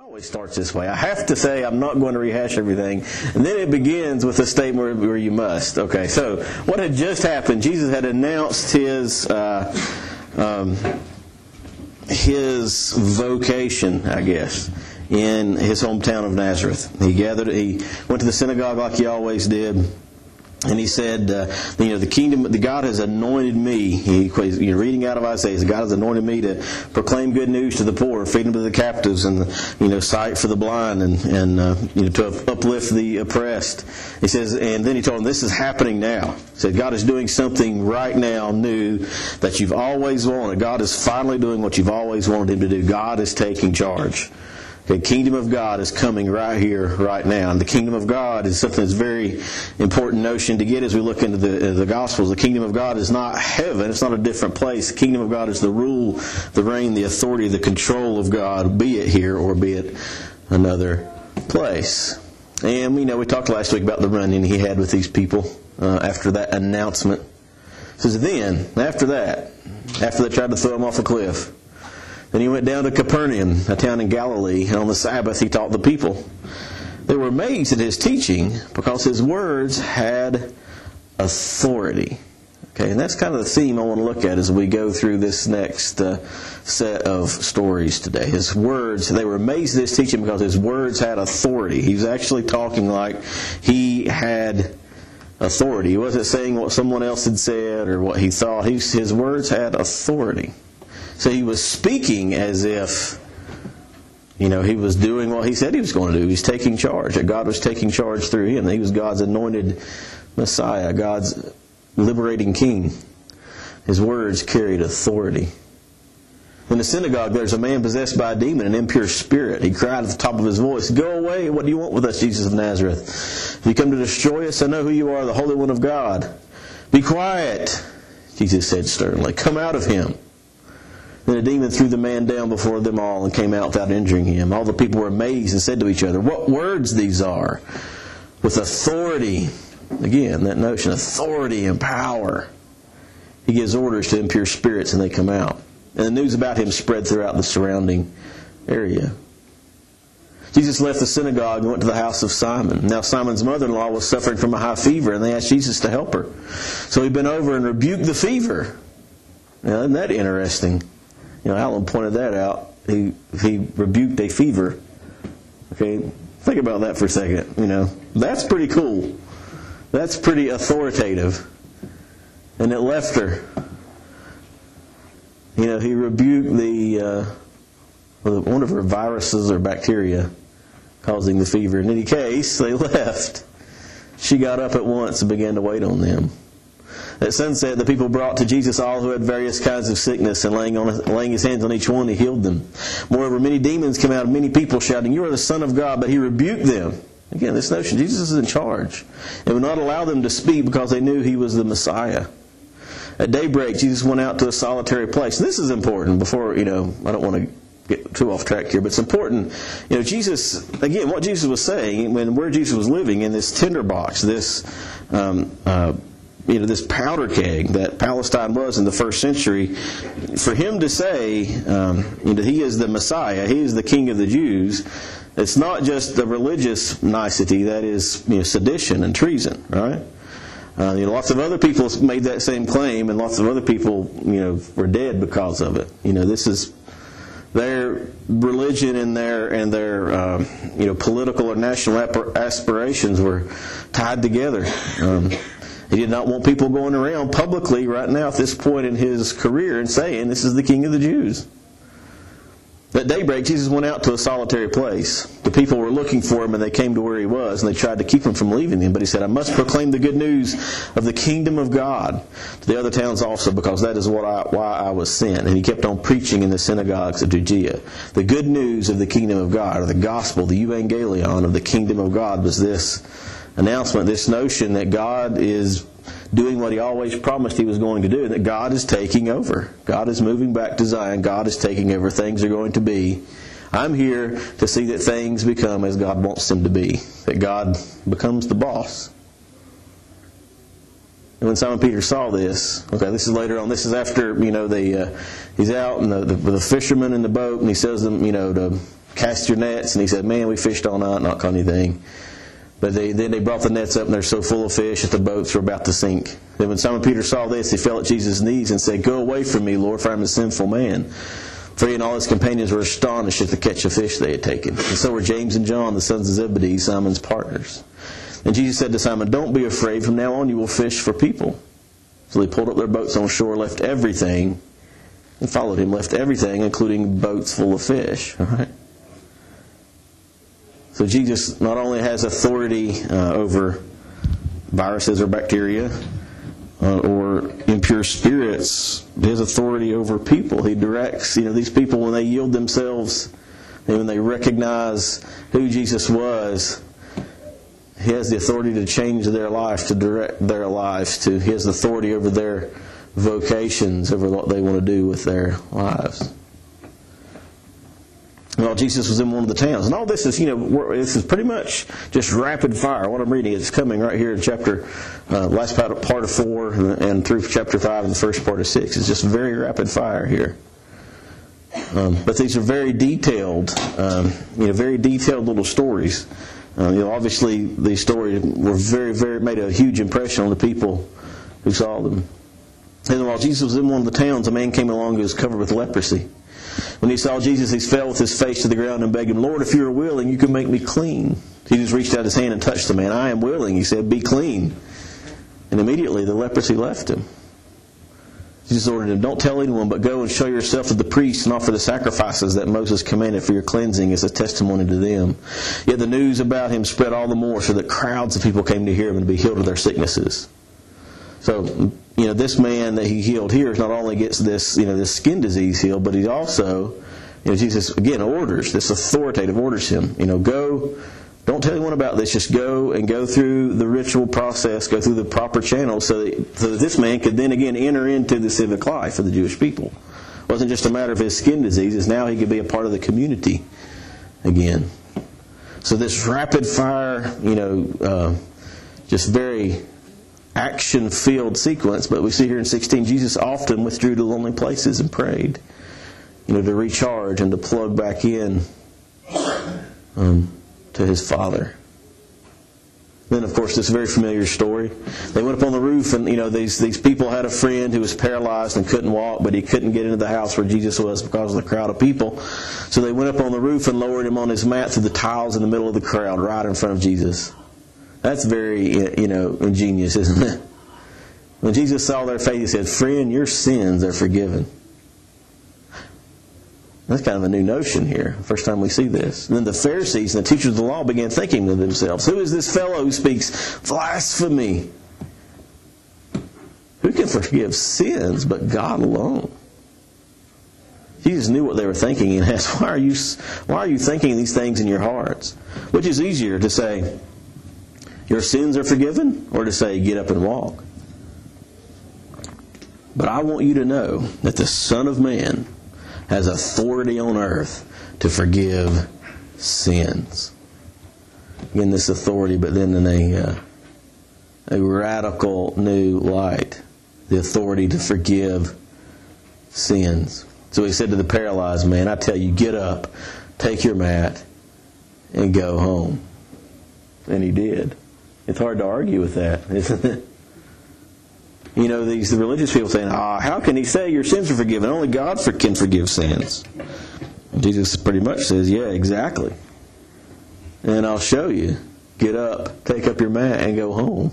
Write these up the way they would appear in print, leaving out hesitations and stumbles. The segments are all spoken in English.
always starts this way. I have to say I'm not going to rehash everything. And then it begins with a statement where you must. Okay, so what had just happened, Jesus had announced his vocation, I guess, in his hometown of Nazareth. He went to the synagogue like he always did. And he said, the kingdom, the God has anointed me. You're reading out of Isaiah. God has anointed me to proclaim good news to the poor, freedom to the captives, and sight for the blind, and to uplift the oppressed. He says, and then he told them, this is happening now. He said, God is doing something right now new that you've always wanted. God is finally doing what you've always wanted Him to do. God is taking charge. The kingdom of God is coming right here, right now. And the kingdom of God is something that's a very important notion to get as we look into the Gospels. The kingdom of God is not heaven. It's not a different place. The kingdom of God is the rule, the reign, the authority, the control of God, be it here or be it another place. And we talked last week about the run-in he had with these people after that announcement. It says, then, after they tried to throw him off a cliff, then he went down to Capernaum, a town in Galilee, and on the Sabbath he taught the people. They were amazed at his teaching because his words had authority. Okay, and that's kind of the theme I want to look at as we go through this next set of stories today. His words, they were amazed at his teaching because his words had authority. He was actually talking like he had authority. He wasn't saying what someone else had said or what he thought. His words had authority. So he was speaking as if, he was doing what he said he was going to do. He's taking charge. That God was taking charge through him. That he was God's anointed Messiah, God's liberating king. His words carried authority. In the synagogue, there's a man possessed by a demon, an impure spirit. He cried at the top of his voice, "Go away! What do you want with us, Jesus of Nazareth? Have you come to destroy us? I know who you are, the Holy One of God." "Be quiet," Jesus said sternly. "Come out of him." Then the demon threw the man down before them all and came out without injuring him. All the people were amazed and said to each other, "What words these are!" With authority, again, that notion, authority and power, he gives orders to impure spirits and they come out. And the news about him spread throughout the surrounding area. Jesus left the synagogue and went to the house of Simon. Now Simon's mother-in-law was suffering from a high fever, and they asked Jesus to help her. So he bent over and rebuked the fever. Now, isn't that interesting? Alan pointed that out. He rebuked a fever. Okay, think about that for a second. That's pretty cool. That's pretty authoritative. And it left her. He rebuked one of her viruses or bacteria causing the fever. In any case, they left. She got up at once and began to wait on them. At sunset, the people brought to Jesus all who had various kinds of sickness, and laying his hands on each one, he healed them. Moreover, many demons came out of many people, shouting, "You are the Son of God," but he rebuked them. Again, this notion, Jesus is in charge, and would not allow them to speak because they knew he was the Messiah. At daybreak, Jesus went out to a solitary place. This is important before, I don't want to get too off track here, but it's important. Jesus, again, what Jesus was saying, where Jesus was living, in this tinderbox, this powder keg that Palestine was in the first century, for him to say he is the Messiah, he is the King of the Jews, it's not just the religious nicety, that is sedition and treason, right? Lots of other people made that same claim, and lots of other people were dead because of it. This is their religion and their political or national aspirations were tied together. He did not want people going around publicly right now at this point in his career and saying, "This is the King of the Jews." At daybreak, Jesus went out to a solitary place. The people were looking for him, and they came to where he was, and they tried to keep him from leaving him. But he said, "I must proclaim the good news of the kingdom of God to the other towns also, because that is why I was sent." And he kept on preaching in the synagogues of Judea. The good news of the kingdom of God, or the gospel, the evangelion of the kingdom of God, was this announcement, this notion that God is doing what he always promised he was going to do, that God is taking over. God is moving back to Zion. God is taking over. Things are going to be. I'm here to see that things become as God wants them to be, that God becomes the boss. And when Simon Peter saw this, this is later on, this is after, he's out and the fishermen in the boat, and he says to them, cast your nets. And he said, man, we fished all night, not caught anything. But then they brought the nets up, and they're so full of fish that the boats were about to sink. Then when Simon Peter saw this, he fell at Jesus' knees and said, go away from me, Lord, for I am a sinful man. For he and all his companions were astonished at the catch of fish they had taken. And so were James and John, the sons of Zebedee, Simon's partners. And Jesus said to Simon, don't be afraid. From now on you will fish for people. So they pulled up their boats on shore, left everything, and followed him. Left everything, including boats full of fish. All right? So Jesus not only has authority over viruses or bacteria or impure spirits, he has authority over people. He directs, these people when they yield themselves and when they recognize who Jesus was, he has the authority to change their life, to direct their lives. He has authority over their vocations, over what they want to do with their lives. Well, Jesus was in one of the towns. And all this is, this is pretty much just rapid fire. What I'm reading is coming right here in chapter, last part of 4 and through chapter 5 and the first part of 6. It's just very rapid fire here. But these are very detailed, very detailed little stories. Obviously these stories were very made a huge impression on the people who saw them. And while Jesus was in one of the towns, a man came along who was covered with leprosy. When he saw Jesus, he fell with his face to the ground and begged him, Lord, if you are willing, you can make me clean. Jesus reached out his hand and touched the man. I am willing, he said, be clean. And immediately the leprosy left him. Jesus ordered him, don't tell anyone, but go and show yourself to the priests and offer the sacrifices that Moses commanded for your cleansing as a testimony to them. Yet the news about him spread all the more, so that crowds of people came to hear him and to be healed of their sicknesses. So, this man that he healed here not only gets this skin disease healed, but he also, Jesus, again, orders, this authoritative orders him, go, don't tell anyone about this, just go and go through the ritual process, go through the proper channels so that this man could then again enter into the civic life of the Jewish people. It wasn't just a matter of his skin diseases, now he could be a part of the community again. So this rapid fire, just very action-filled sequence, but we see here in 16, Jesus often withdrew to lonely places and prayed, to recharge and to plug back in to his Father. Then, of course, this very familiar story. They went up on the roof, and these people had a friend who was paralyzed and couldn't walk, but he couldn't get into the house where Jesus was because of the crowd of people. So they went up on the roof and lowered him on his mat through the tiles in the middle of the crowd, right in front of Jesus. That's very, ingenious, isn't it? When Jesus saw their faith, he said, friend, your sins are forgiven. That's kind of a new notion here. First time we see this. And then the Pharisees and the teachers of the law began thinking to themselves, who is this fellow who speaks blasphemy? Who can forgive sins but God alone? Jesus knew what they were thinking and asked, why are you thinking these things in your hearts? Which is easier to say, your sins are forgiven, or to say, get up and walk? But I want you to know that the Son of Man has authority on earth to forgive sins. Again, this authority, but then in a radical new light. The authority to forgive sins. So he said to the paralyzed man, I tell you, get up, take your mat, and go home. And he did. It's hard to argue with that, isn't it? The religious people saying, how can he say your sins are forgiven? Only God can forgive sins. And Jesus pretty much says, yeah, exactly. And I'll show you. Get up, take up your mat, and go home.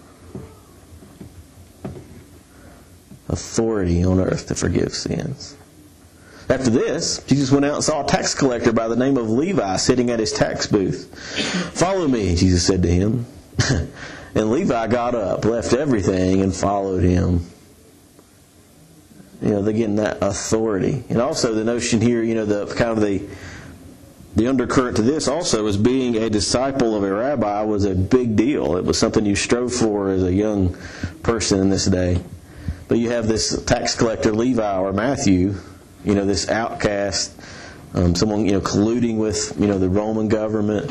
Authority on earth to forgive sins. After this, Jesus went out and saw a tax collector by the name of Levi sitting at his tax booth. Follow me, Jesus said to him. And Levi got up, left everything, and followed him. They're getting that authority. And also the notion here, the undercurrent to this also is being a disciple of a rabbi was a big deal. It was something you strove for as a young person in this day. But you have this tax collector, Levi, or Matthew, this outcast, someone, colluding with, the Roman government,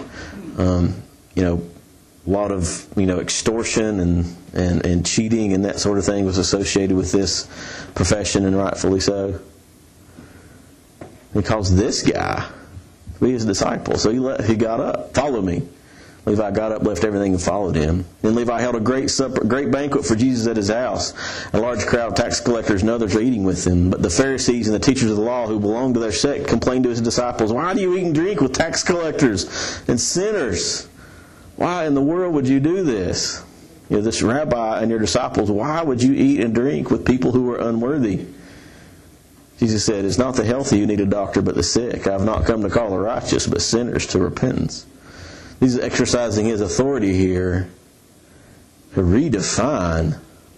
a lot of extortion and cheating and that sort of thing was associated with this profession, and rightfully so. He calls this guy be his disciple. So he got up. Follow me. Levi got up, left everything, and followed him. Then Levi held a great banquet for Jesus at his house. A large crowd of tax collectors and others were eating with him. But the Pharisees and the teachers of the law who belonged to their sect complained to his disciples, "Why do you eat and drink with tax collectors and sinners? Why in the world would you do this? This rabbi and your disciples, why would you eat and drink with people who are unworthy?" Jesus said, "It's not the healthy who need a doctor, but the sick. I have not come to call the righteous, but sinners to repentance." He's exercising his authority here to redefine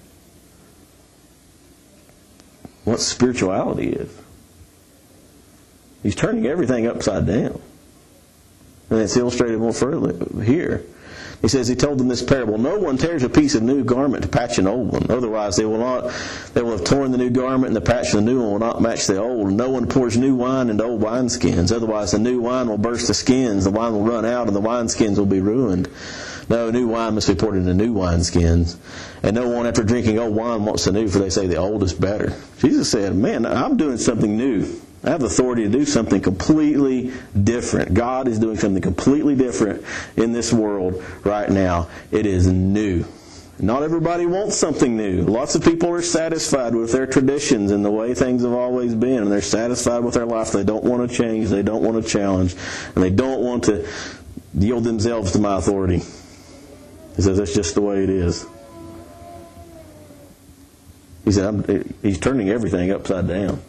what spirituality is. He's turning everything upside down. And it's illustrated more further here. He says, he told them this parable, "No one tears a piece of new garment to patch an old one. Otherwise they will have torn the new garment, and the patch of the new one will not match the old. No one pours new wine into old wineskins. Otherwise the new wine will burst the skins. The wine will run out, and the wineskins will be ruined. No, new wine must be poured into new wineskins. And no one after drinking old wine wants the new, for they say the old is better." Jesus said, man, I'm doing something new. I have authority to do something completely different. God is doing something completely different in this world right now. It is new. Not everybody wants something new. Lots of people are satisfied with their traditions and the way things have always been. And they're satisfied with their life. They don't want to change. They don't want to challenge. And they don't want to yield themselves to my authority. He says that's just the way it is. He said, he's turning everything upside down.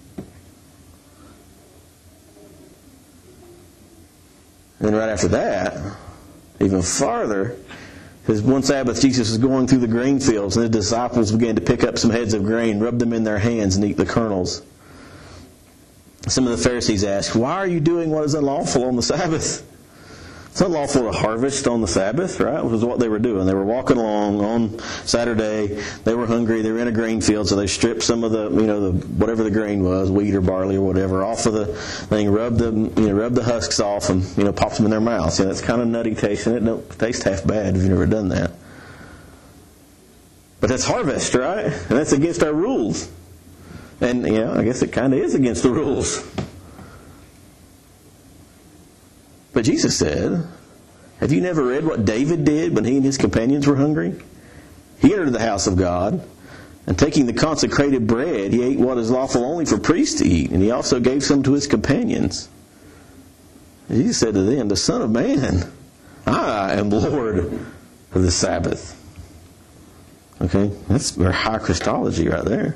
And then right after that, even farther, because one Sabbath Jesus was going through the grain fields, and the disciples began to pick up some heads of grain, rub them in their hands, and eat the kernels. Some of the Pharisees asked, "Why are you doing what is unlawful on the Sabbath?" It's unlawful to harvest on the Sabbath, right? Which is what they were doing. They were walking along on Saturday. They were hungry. They were in a grain field, so they stripped some of the whatever the grain was, wheat or barley or whatever, off of the thing, rubbed the husks off, and popped them in their mouths. It's kind of nutty tasting. It don't taste half bad if you've never done that. But that's harvest, right? And that's against our rules. And I guess it kind of is against the rules. But Jesus said, have you never read what David did when he and his companions were hungry? He entered the house of God, and taking the consecrated bread, he ate what is lawful only for priests to eat, and he also gave some to his companions. And Jesus said to them, the Son of Man, I am Lord of the Sabbath. Okay, that's very high Christology right there.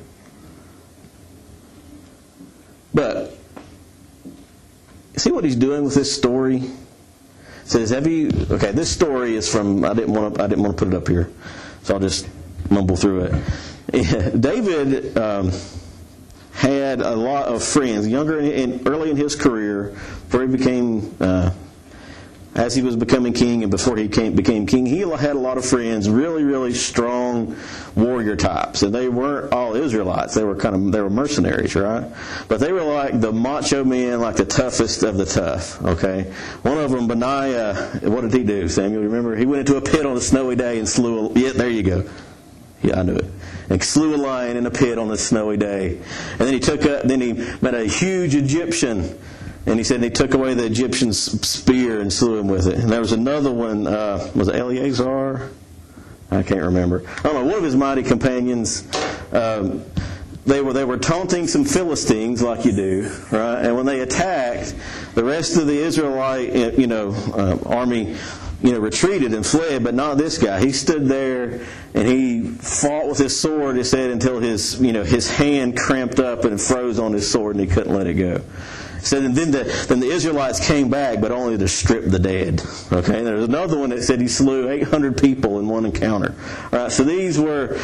But see what he's doing with this story? It says, this story is from, I didn't want to put it up here, so I'll just mumble through it. David had a lot of friends, early in his career, before he became, as he was becoming king and before he became king, he had a lot of friends, really, really strong warrior types. And they weren't all Israelites. They were mercenaries, right? But they were like the macho men, like the toughest of the tough, okay? One of them, Benaiah, what did he do, Samuel? Remember? He went into a pit on a snowy day and slew there you go. Yeah, I knew it. And slew a lion in a pit on a snowy day. And then he met a huge Egyptian. And he said he took away the Egyptian's spear and slew him with it. And there was another one, was it Eleazar? I can't remember. I don't know, one of his mighty companions, they were taunting some Philistines like you do, right? And when they attacked, the rest of the Israelite, army, retreated and fled, but not this guy. He stood there and he fought with his sword, it said, until his hand cramped up and froze on his sword and he couldn't let it go. So then the Israelites came back, but only to strip the dead. Okay, and there was another one that said he slew 800 people in one encounter. All right, so these were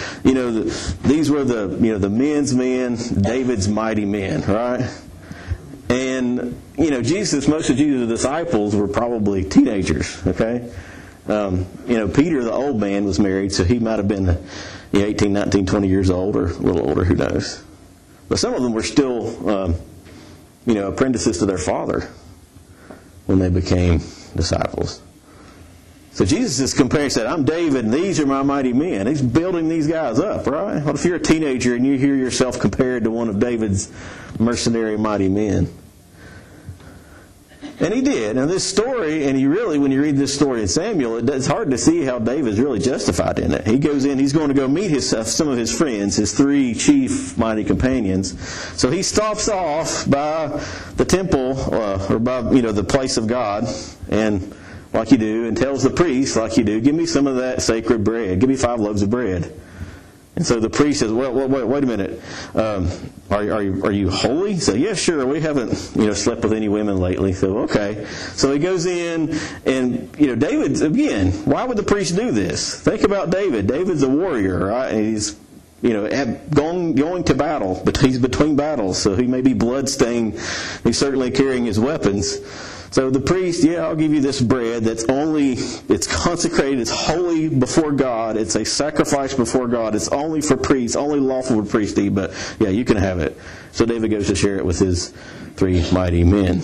the men's men, David's mighty men. Right, and most of Jesus' disciples were probably teenagers. Okay, Peter, the old man, was married, so he might have been 18, 19, 20 years old, or a little older. Who knows? But some of them were still. Apprentices to their father when they became disciples. So Jesus is comparing, said, I'm David, and these are my mighty men. He's building these guys up, right? What if you're a teenager and you hear yourself compared to one of David's mercenary mighty men? And he did. Now this story, and when you read this story in Samuel, it's hard to see how David's really justified in it. He goes in, he's going to go meet some of his friends, his 3 chief mighty companions. So he stops off by the temple, or by, the place of God, and like you do, and tells the priest, like you do, give me some of that sacred bread. Give me 5 loaves of bread. And so the priest says, well, wait a minute. Are you holy? He said, yeah, sure. We haven't, slept with any women lately. So, okay. So he goes in, and, David, again, why would the priest do this? Think about David. David's a warrior, right? And he's, going to battle. But he's between battles, so he may be bloodstained. He's certainly carrying his weapons. So the priest, I'll give you this bread it's consecrated, it's holy before God, it's a sacrifice before God, it's only for priests, only lawful for priests to eat, but you can have it. So David goes to share it with his 3 mighty men.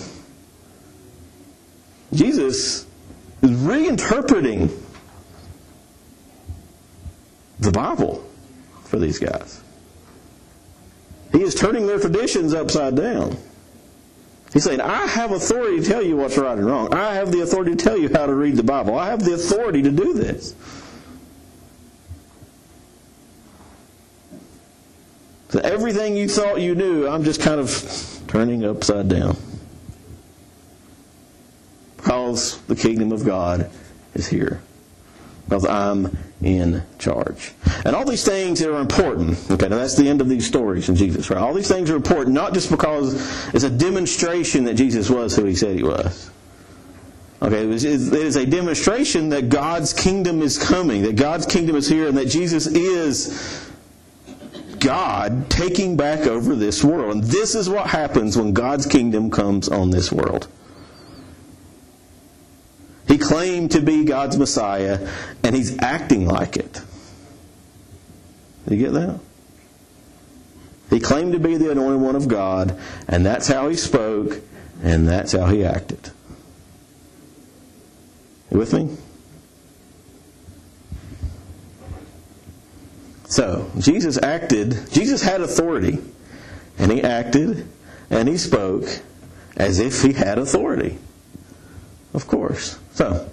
Jesus is reinterpreting the Bible for these guys. He is turning their traditions upside down. He's saying, I have authority to tell you what's right and wrong. I have the authority to tell you how to read the Bible. I have the authority to do this. So everything you thought you knew, I'm just kind of turning upside down. Because the kingdom of God is here. Because I'm in charge. And all these things are important. Okay, now that's the end of these stories from Jesus, right? All these things are important, not just because it's a demonstration that Jesus was who he said he was. Okay, it is a demonstration that God's kingdom is coming, that God's kingdom is here, and that Jesus is God taking back over this world. And this is what happens when God's kingdom comes on this world. He claimed to be God's Messiah, and he's acting like it. You get that? He claimed to be the anointed one of God, and that's how he spoke, and that's how he acted. You with me? So, Jesus had authority, and he acted, and he spoke as if he had authority. Of course. So,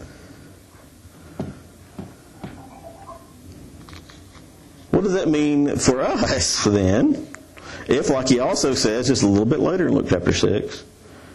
what does that mean for us then? If, like he also says just a little bit later in Luke chapter 6,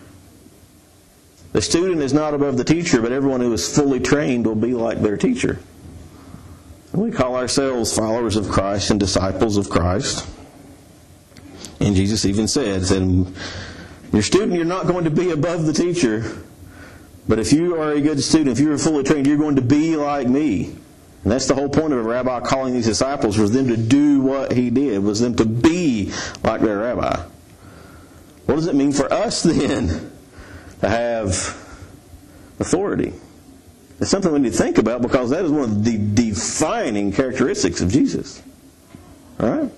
the student is not above the teacher, but everyone who is fully trained will be like their teacher. And we call ourselves followers of Christ and disciples of Christ. And Jesus even said, your student, you're not going to be above the teacher. But if you are a good student, if you are fully trained, you're going to be like me. And that's the whole point of a rabbi calling these disciples, was them to do what he did, was them to be like their rabbi. What does it mean for us then to have authority? It's something we need to think about, because that is one of the defining characteristics of Jesus. All right?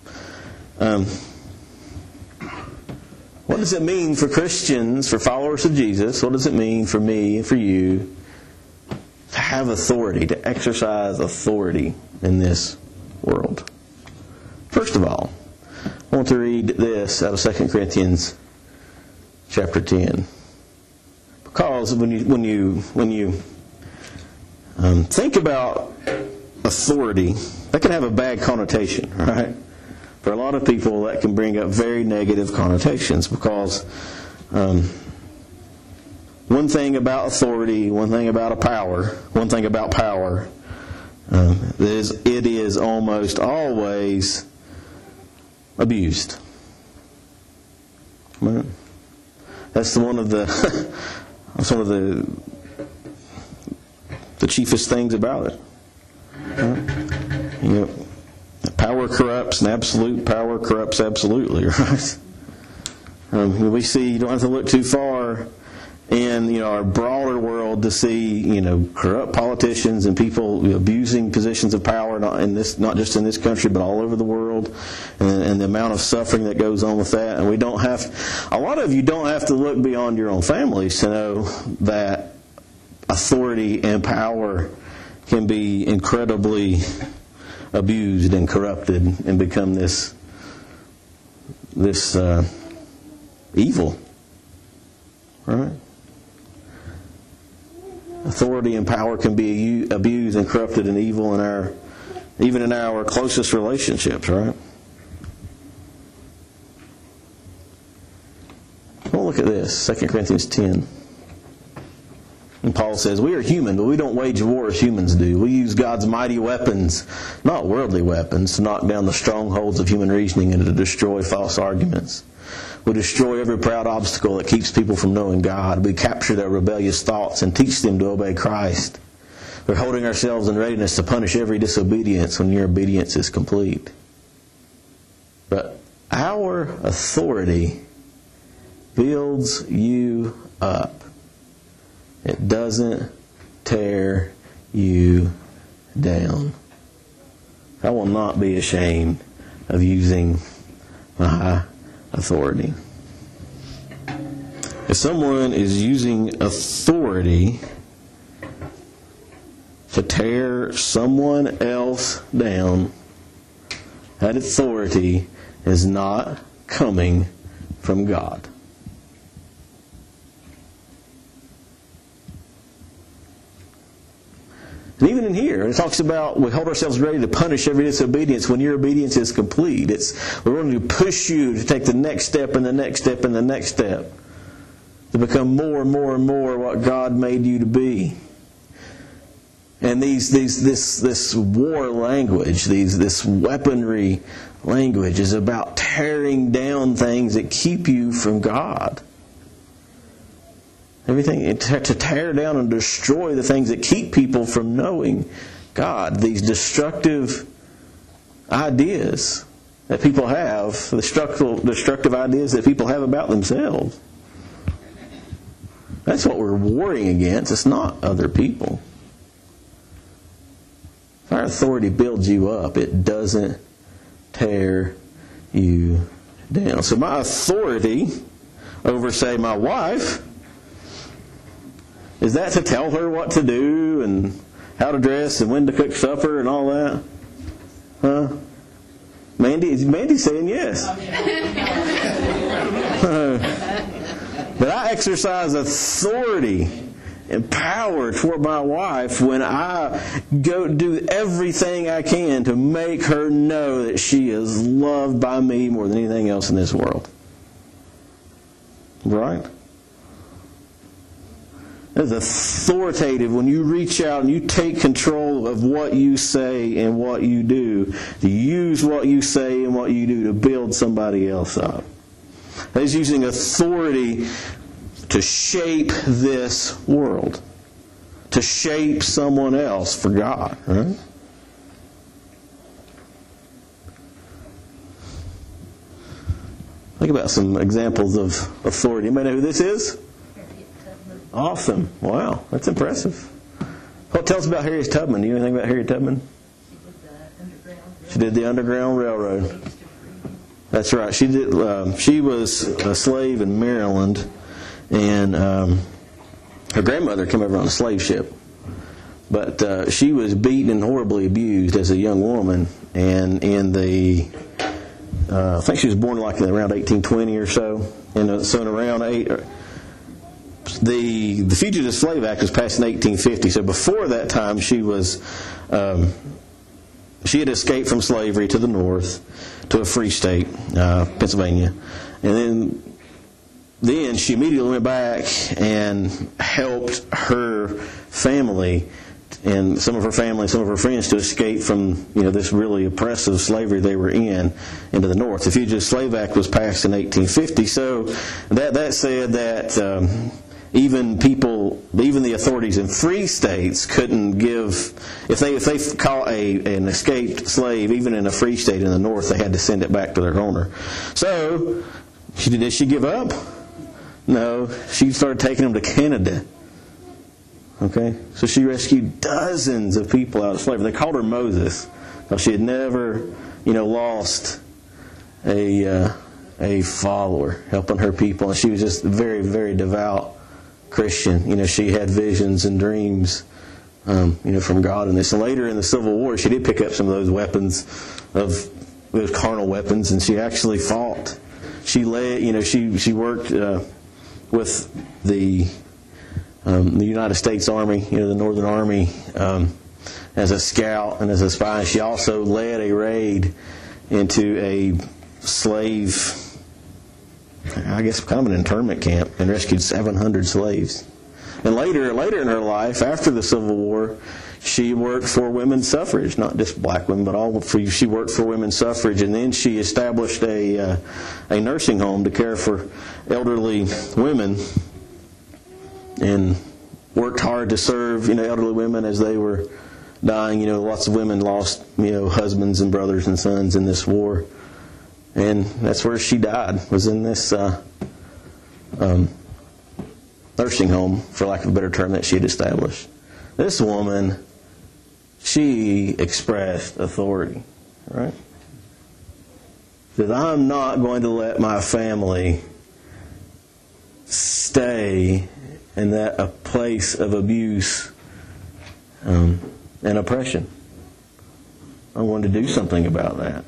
What does it mean for Christians, for followers of Jesus? What does it mean for me and for you to have authority, to exercise authority in this world? First of all, I want to read this out of 2 Corinthians chapter 10. Because when you think about authority, that can have a bad connotation, right? For a lot of people, that can bring up very negative connotations, because one thing about authority, one thing about power is it is almost always abused. Right? That's one of the chiefest things about it. Right? Power corrupts, and absolute power corrupts absolutely, right? We see, you don't have to look too far in our broader world to see corrupt politicians and people abusing positions of power, not just in this country, but all over the world, and the amount of suffering that goes on with that. And a lot of you don't have to look beyond your own families to know that authority and power can be incredibly abused and corrupted and become this evil. right? Authority and power can be abused and corrupted and evil even in our closest relationships, right? Well, look at this, 2 Corinthians 10. And Paul says, we are human, but we don't wage war as humans do. We use God's mighty weapons, not worldly weapons, to knock down the strongholds of human reasoning and to destroy false arguments. We destroy every proud obstacle that keeps people from knowing God. We capture their rebellious thoughts and teach them to obey Christ. We're holding ourselves in readiness to punish every disobedience when your obedience is complete. But our authority builds you up. It doesn't tear you down. I will not be ashamed of using my authority. If someone is using authority to tear someone else down, that authority is not coming from God. And even in here, it talks about we hold ourselves ready to punish every disobedience when your obedience is complete. We're going to push you to take the next step and the next step and the next step to become more and more and more what God made you to be. And this war language, this weaponry language is about tearing down things that keep you from God. Everything to tear down and destroy the things that keep people from knowing God. These destructive ideas that people have, destructive ideas that people have about themselves. That's what we're warring against. It's not other people. If our authority builds you up, it doesn't tear you down. So my authority over, say, my wife, is that to tell her what to do and how to dress and when to cook supper and all that? Huh? Mandy's saying yes. But I exercise authority and power toward my wife when I go do everything I can to make her know that she is loved by me more than anything else in this world. Right? It's authoritative when you reach out and you take control of what you say and what you do. To use what you say and what you do to build somebody else up. He's using authority to shape this world. To shape someone else for God. Right? Think about some examples of authority. Anybody know who this is? Awesome. Wow. That's impressive. Well, tell us about Harriet Tubman. Do you know anything about Harriet Tubman? She did the Underground Railroad. That's right. She did. She was a slave in Maryland, and her grandmother came over on a slave ship. But she was beaten and horribly abused as a young woman, and in the I think she was born like around 1820 or so, and so in around the Fugitive Slave Act was passed in 1850. So before that time, she had escaped from slavery to the north to a free state, Pennsylvania, and then she immediately went back and helped her family and some of her family and some of her friends to escape from this really oppressive slavery they were in into the north. The Fugitive Slave Act was passed in 1850. So that said that even the authorities in free states couldn't give, if they caught an escaped slave, even in a free state in the north, they had to send it back to their owner. So, did she give up? No, she started taking them to Canada. Okay, so she rescued dozens of people out of slavery. They called her Moses, because she had never, lost a follower helping her people, and she was just very, very devout Christian. She had visions and dreams, from God in this. And later in the Civil War, she did pick up some of those weapons, of those carnal weapons, and she actually fought. She led, she worked with the United States Army, the Northern Army, as a scout and as a spy. She also led a raid into a slave, I guess kind of an internment camp, and rescued 700 slaves. And later in her life, after the Civil War, she worked for women's suffrage, not just black women, but she worked for women's suffrage. And then she established a nursing home to care for elderly women, and worked hard to serve elderly women as they were dying. Lots of women lost husbands and brothers and sons in this war, and that's where she died, was in this nursing home, for lack of a better term, that she had established. This woman, she expressed authority, right? Says, I'm not going to let my family stay in a place of abuse and oppression. I'm going to do something about that.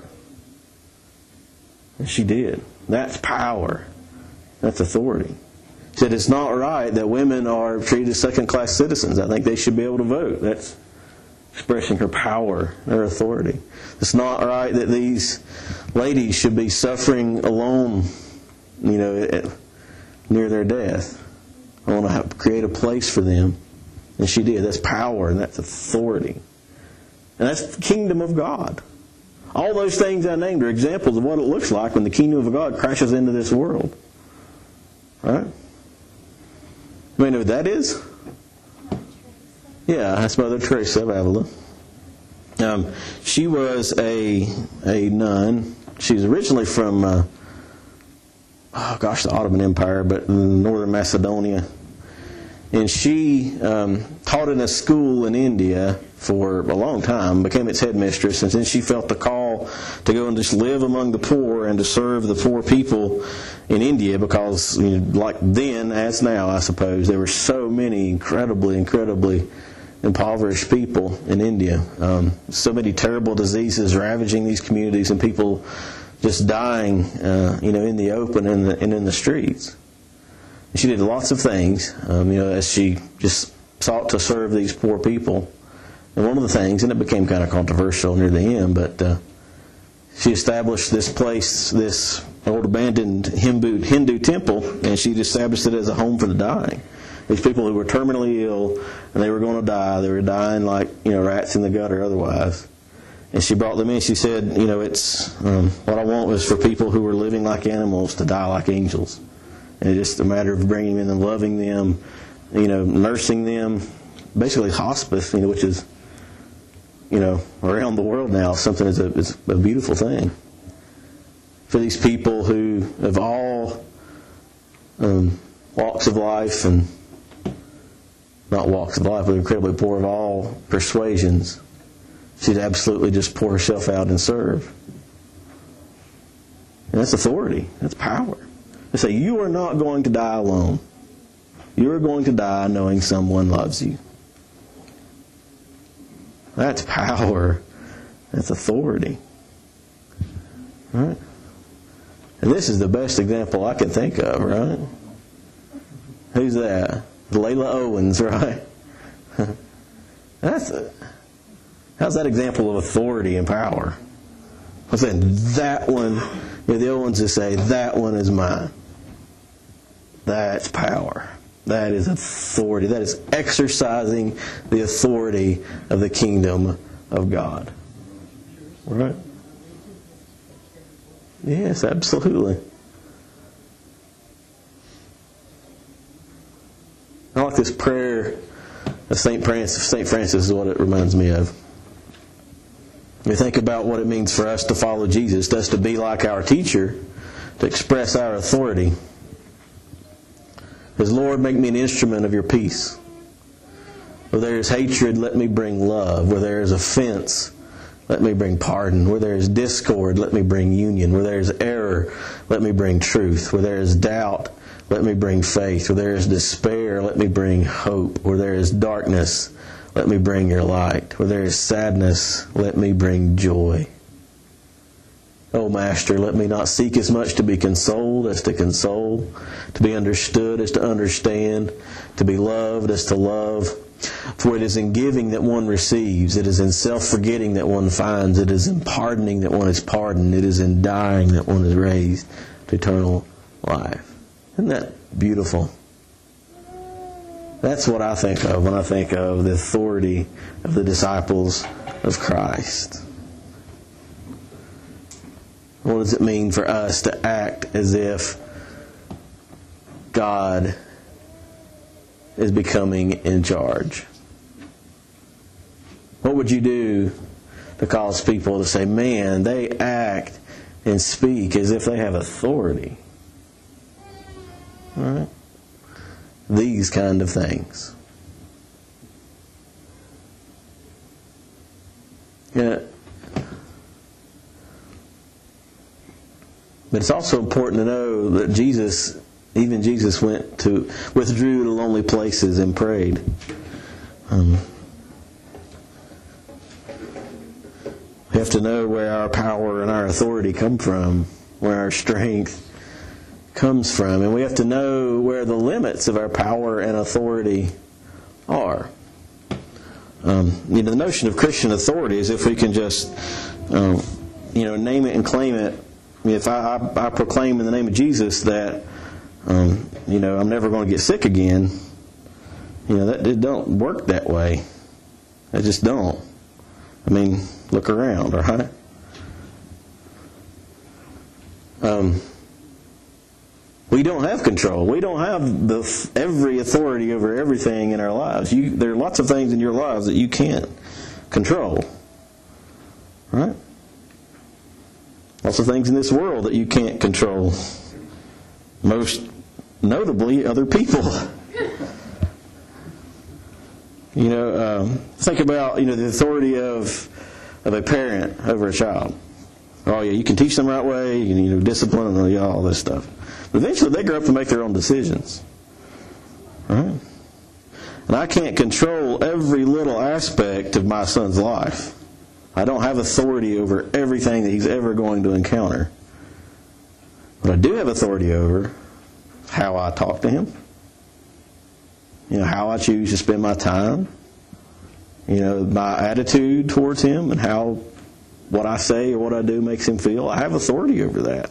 And she did. That's power. That's authority. She said it's not right that women are treated as second-class citizens. I think they should be able to vote. That's expressing her power, her authority. It's not right that these ladies should be suffering alone, near their death. I want to create a place for them. And she did. That's power, and that's authority. And that's the kingdom of God. All those things I named are examples of what it looks like when the kingdom of God crashes into this world. Right? You know what that is? Yeah, that's Mother Teresa of Avila. She was a nun. She was originally from, the Ottoman Empire, but in northern Macedonia. And she taught in a school in India for a long time, became its headmistress, and then she felt the call to go and just live among the poor and to serve the poor people in India, because like then as now, I suppose, there were so many incredibly impoverished people in India. So many terrible diseases ravaging these communities, and people just dying, in the open and in the streets. She did lots of things, as she just sought to serve these poor people. And one of the things, and it became kind of controversial near the end, but she established this place, this old abandoned Hindu temple, and she established it as a home for the dying. These people who were terminally ill, and they were going to die. They were dying like rats in the gutter otherwise. And she brought them in. She said, it's what I want was for people who were living like animals to die like angels. And it's just a matter of bringing them in and loving them, nursing them. Basically hospice, which is, around the world now, something is a beautiful thing. For these people who of all walks of life, and not walks of life, but incredibly poor, of all persuasions, she'd absolutely just pour herself out and serve. And that's authority. That's power. They say, you are not going to die alone. You are going to die knowing someone loves you. That's power. That's authority. Right? And this is the best example I can think of, right? Who's that? Layla Owens, right? How's that example of authority and power? I'm saying that one, the Owens just say, that one is mine. That's power. That is authority. That is exercising the authority of the kingdom of God. Right? Yes, absolutely. I like this prayer of St. Francis. St. Francis is what it reminds me of. We think about what it means for us to follow Jesus, to us to be like our teacher, to express our authority. As Lord, make me an instrument of your peace. Where there is hatred, let me bring love. Where there is offense, let me bring pardon. Where there is discord, let me bring union. Where there is error, let me bring truth. Where there is doubt, let me bring faith. Where there is despair, let me bring hope. Where there is darkness, let me bring your light. Where there is sadness, let me bring joy. O Master, let me not seek as much to be consoled as to console, to be understood as to understand, to be loved as to love. For it is in giving that one receives, it is in self-forgetting that one finds, it is in pardoning that one is pardoned, it is in dying that one is raised to eternal life. Isn't that beautiful? That's what I think of when I think of the authority of the disciples of Christ. What does it mean for us to act as if God is becoming in charge? What would you do to cause people to say, man, they act and speak as if they have authority? All right? These kind of things. Yeah. But it's also important to know that even Jesus withdrew to lonely places and prayed. We have to know where our power and our authority come from, where our strength comes from, and we have to know where the limits of our power and authority are. The notion of Christian authority is if we can just, name it and claim it. If I proclaim in the name of Jesus that, I'm never going to get sick again, that it don't work that way. It just don't. I mean, look around, all right? We don't have control. We don't have every authority over everything in our lives. There are lots of things in your lives that you can't control, right? Lots of things in this world that you can't control. Most notably, other people. Think about the authority of a parent over a child. Oh yeah, you can teach them the right way. You can discipline them, all this stuff. But eventually, they grow up to make their own decisions, right? And I can't control every little aspect of my son's life. I don't have authority over everything that he's ever going to encounter. But I do have authority over how I talk to him. How I choose to spend my time. My attitude towards him and how what I say or what I do makes him feel. I have authority over that.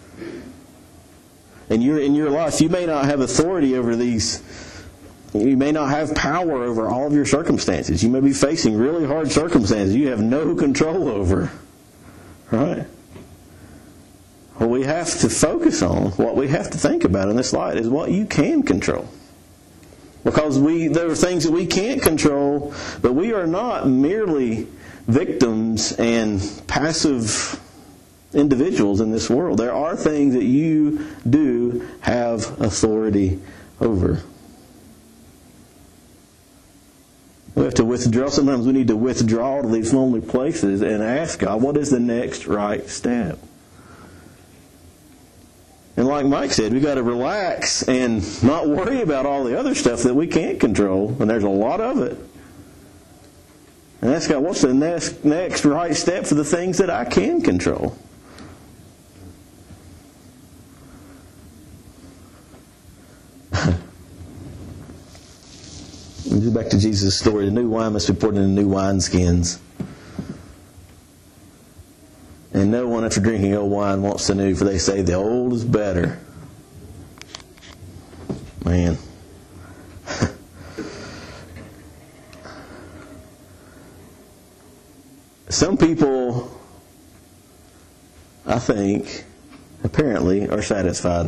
And in your life, you may not have authority over these. You may not have power over all of your circumstances. You may be facing really hard circumstances you have no control over. Right? What we have to focus on, what we have to think about in this light is what you can control. Because there are things that we can't control, but we are not merely victims and passive individuals in this world. There are things that you do have authority over. We have to withdraw. Sometimes we need to withdraw to these lonely places and ask God, what is the next right step? And like Mike said, we've got to relax and not worry about all the other stuff that we can't control. And there's a lot of it. And ask God, what's the next right step for the things that I can control? Back to Jesus' story. The new wine must be poured into new wineskins. And no one after drinking old wine wants the new, for they say the old is better. Man. Some people, I think, apparently are satisfied.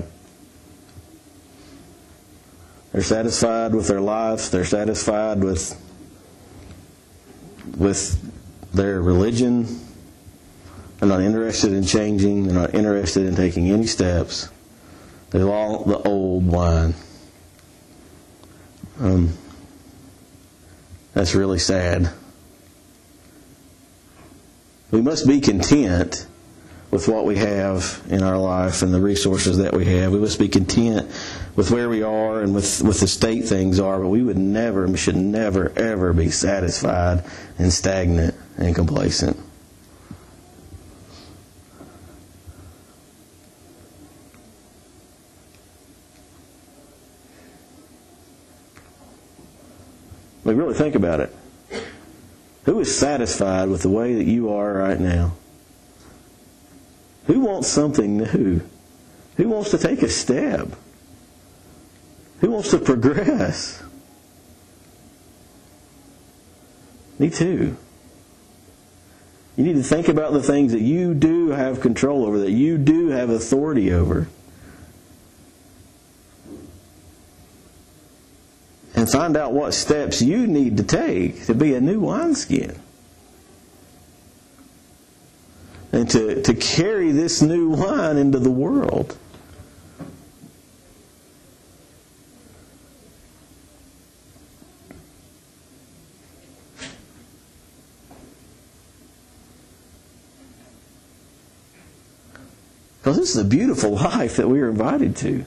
They're satisfied with their life. They're satisfied with their religion. They're not interested in changing. They're not interested in taking any steps. They want the old wine. That's really sad. We must be content with what we have in our life and the resources that we have. We must be content with where we are and with the state things are, but we should never, ever be satisfied and stagnant and complacent. I mean, really think about it. Who is satisfied with the way that you are right now? Who wants something new? Who wants to take a step? Who wants to progress? Me too. You need to think about the things that you do have control over, that you do have authority over. And find out what steps you need to take to be a new wineskin. And to carry this new wine into the world. Because this is a beautiful life that we are invited to.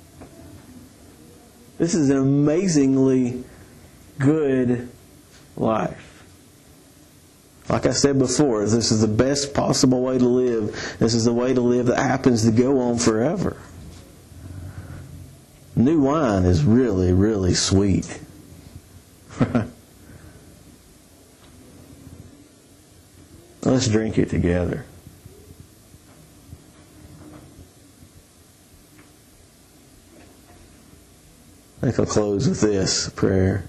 This is an amazingly good life. Like I said before, this is the best possible way to live. This is the way to live that happens to go on forever. New wine is really, really sweet. Let's drink it together. I think I'll close with this prayer.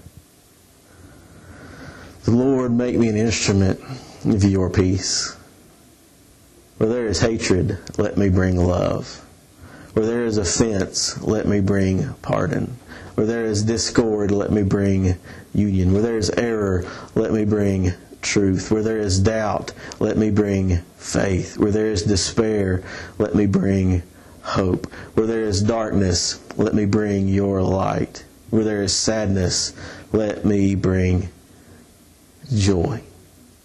The Lord, make me an instrument of your peace. Where there is hatred, let me bring love. Where there is offense, let me bring pardon. Where there is discord, let me bring union. Where there is error, let me bring truth. Where there is doubt, let me bring faith. Where there is despair, let me bring hope. Where there is darkness, let me bring your light. Where there is sadness, let me bring joy.